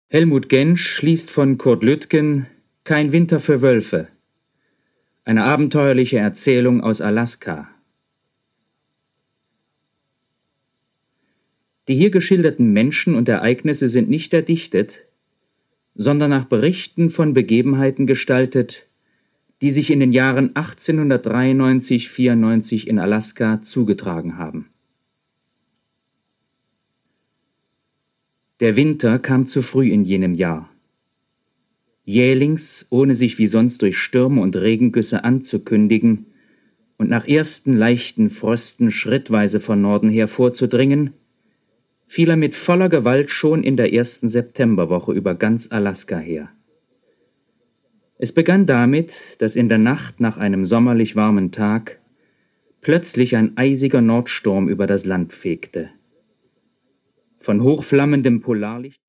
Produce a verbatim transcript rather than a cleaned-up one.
Helmut Gensch liest von Kurt Lütgen »Kein Winter für Wölfe«, eine abenteuerliche Erzählung aus Alaska. Die hier geschilderten Menschen und Ereignisse sind nicht erdichtet, sondern nach Berichten von Begebenheiten gestaltet, die sich in den Jahren achtzehnhundertdreiundneunzig vierundneunzig in Alaska zugetragen haben. Der Winter kam zu früh in jenem Jahr. Jählings, ohne sich wie sonst durch Stürme und Regengüsse anzukündigen und nach ersten leichten Frösten schrittweise von Norden her vorzudringen, fiel er mit voller Gewalt schon in der ersten Septemberwoche über ganz Alaska her. Es begann damit, dass in der Nacht nach einem sommerlich warmen Tag plötzlich ein eisiger Nordsturm über das Land fegte. Von hochflammendem Polarlicht